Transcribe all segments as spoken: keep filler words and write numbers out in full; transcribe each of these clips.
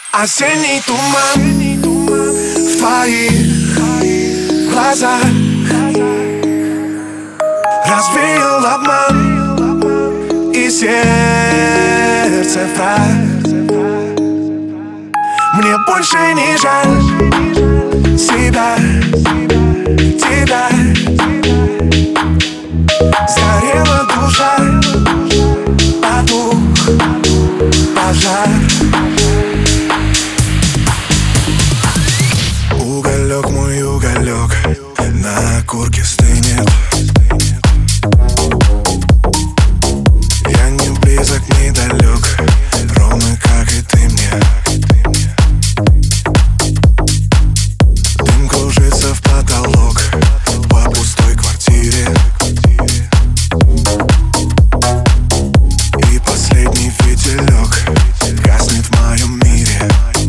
Осенний туман в твоих глазах развеял обман и сердце враг. Мне больше не жаль себя, тебя. Сгорела душа, потух пожар. Уголек, мой уголек, на окурке стынет. Я не близок, не далек, ровно как и ты мне. Дым кружится в потолок по пустой квартире. И последний фитилек гаснет в моем мире.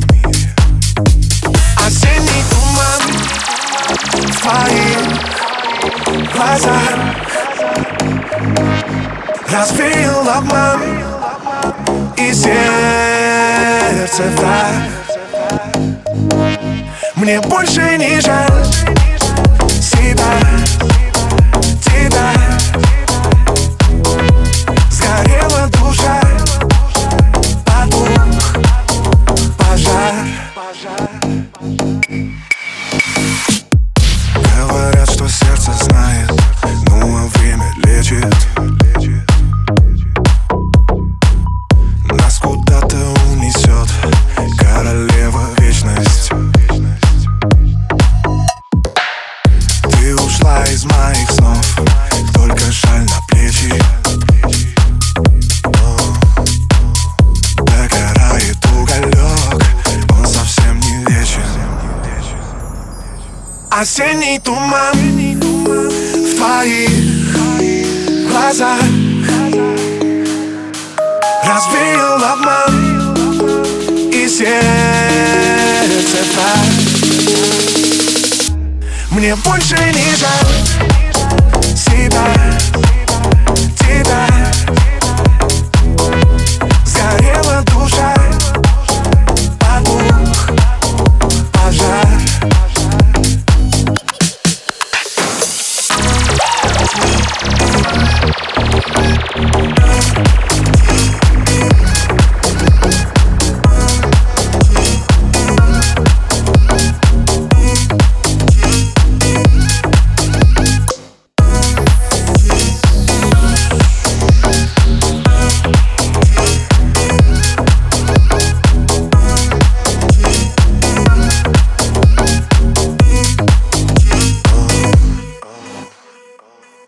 Осенний туман в твоих глазах развеял обман и сердце враг. Мне больше не жаль себя, тебя. Сгорела душа, потух пожар. Говорят, что сердце знает, ну а время лечит. Нас куда-то унесет королева вечность. Ты ушла из моих снов, только шаль на плечи. Догорает уголек, он совсем не вечен. Осенний туман в твоих глазах развеял обман и сердце враг. Мне больше не жаль себя,